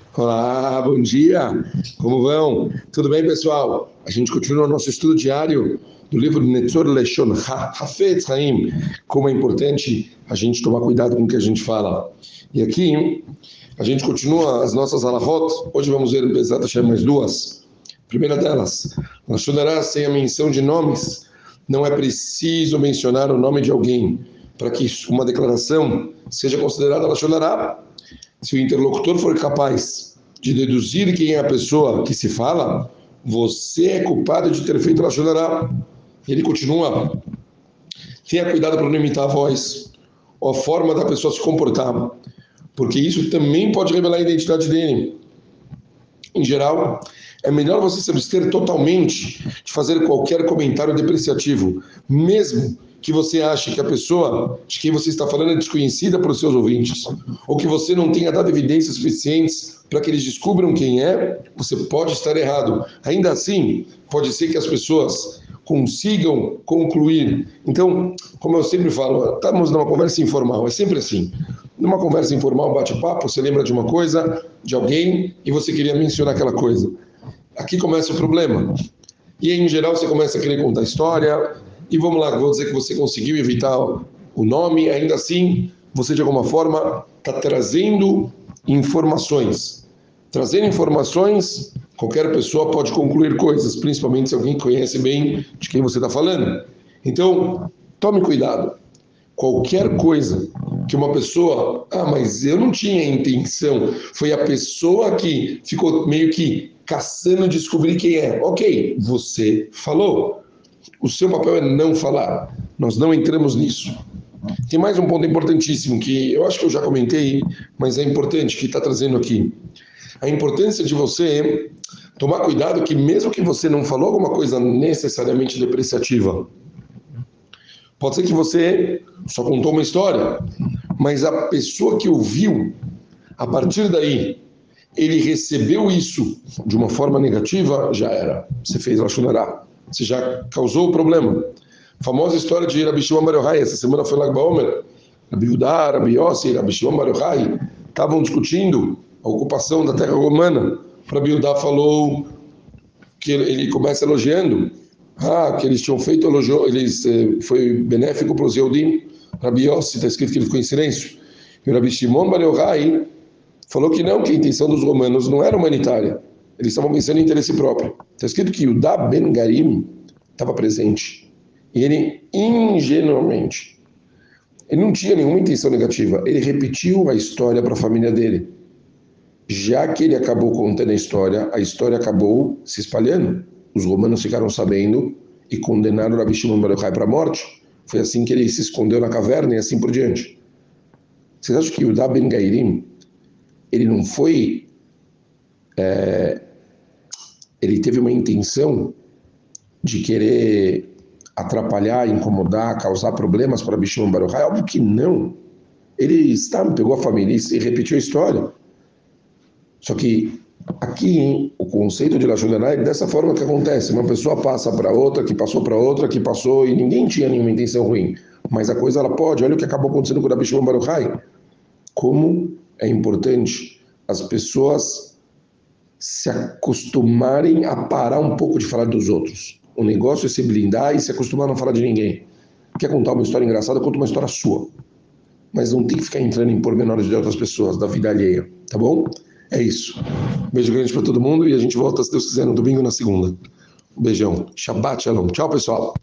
Olá, bom dia! Como vão? Tudo bem, pessoal? A gente continua o nosso estudo diário do livro Netzor Leshon Hafetz Haim. Como é importante a gente tomar cuidado com o que a gente fala. E aqui, a gente continua as nossas halachot. Hoje vamos ver, Bezat Hashem, mais duas. A primeira delas, Lashon Hará sem a menção de nomes. Não é preciso mencionar o nome de alguém para que uma declaração seja considerada Lashon Hará. Se o interlocutor for capaz de deduzir quem é a pessoa que se fala, você é culpado de ter feito Lashon Hará. Ele continua: tenha cuidado para não imitar a voz ou a forma da pessoa se comportar, porque isso também pode revelar a identidade dele. Em geral, é melhor você se abster totalmente de fazer qualquer comentário depreciativo, mesmo que você ache que a pessoa de quem você está falando é desconhecida para os seus ouvintes, ou que você não tenha dado evidências suficientes para que eles descubram quem é, você pode estar errado. Ainda assim, pode ser que as pessoas consigam concluir. Então, como eu sempre falo, estamos numa conversa informal, é sempre assim. Numa conversa informal, bate-papo, você lembra de uma coisa, de alguém, e você queria mencionar aquela coisa. Aqui começa o problema. E em geral você começa a querer contar história, e vamos lá, vou dizer que você conseguiu evitar o nome, ainda assim, você de alguma forma está trazendo informações. Trazendo informações, qualquer pessoa pode concluir coisas, principalmente se alguém conhece bem de quem você está falando. Então, tome cuidado. Qualquer coisa que uma pessoa, mas eu não tinha intenção, foi a pessoa que ficou meio que caçando descobrir quem é. Ok, você falou. O seu papel é não falar. Nós não entramos nisso. Tem mais um ponto importantíssimo que eu acho que eu já comentei, mas é importante que está trazendo aqui. A importância de você tomar cuidado que mesmo que você não falou alguma coisa necessariamente depreciativa, pode ser que você só contou uma história, mas a pessoa que ouviu, a partir daí, ele recebeu isso de uma forma negativa, já era. Você fez Lashon Hará. Você já causou o problema. A famosa história de Rabi Shimon Bar Yochai, essa semana foi Lag BaOmer. Rabi Yehuda, Rabi Yossi, Rabi Shimon Bar Yochai estavam discutindo a ocupação da terra romana. Rabi Yehuda falou que ele começa elogiando que eles tinham feito elogio, foi benéfico para os Yehudim. Rabi Yossi, está escrito que ele ficou em silêncio. E o Rabi Shimon Bar Yochai falou que não, que a intenção dos romanos não era humanitária. Eles estavam pensando em interesse próprio. Está escrito que Yehuda ben Garim estava presente. E ele, ingenuamente, ele não tinha nenhuma intenção negativa. Ele repetiu a história para a família dele. Já que ele acabou contando a história acabou se espalhando. Os romanos ficaram sabendo e condenaram Rabi Shimon Bar Yochai para a morte. Foi assim que ele se escondeu na caverna e assim por diante. Vocês acham que Yehuda ben Garim, ele não foi... ele teve uma intenção de querer atrapalhar, incomodar, causar problemas para Rabi Shimon Bar Yochai? Óbvio que não. Ele pegou a família e repetiu a história. Só que aqui, o conceito de Lashon Hará é dessa forma que acontece. Uma pessoa passa para outra, que passou para outra, que passou, e ninguém tinha nenhuma intenção ruim. Mas a coisa, ela pode. Olha o que acabou acontecendo com o Rabi Shimon Bar Yochai. Como é importante as pessoas se acostumarem a parar um pouco de falar dos outros. O negócio é se blindar e se acostumar a não falar de ninguém. Quer contar uma história engraçada? Conta uma história sua. Mas não tem que ficar entrando em pormenores de outras pessoas, da vida alheia. Tá bom? É isso. Beijo grande para todo mundo e a gente volta, se Deus quiser, no domingo ou na segunda. Um beijão. Shabbat Shalom. Tchau, pessoal.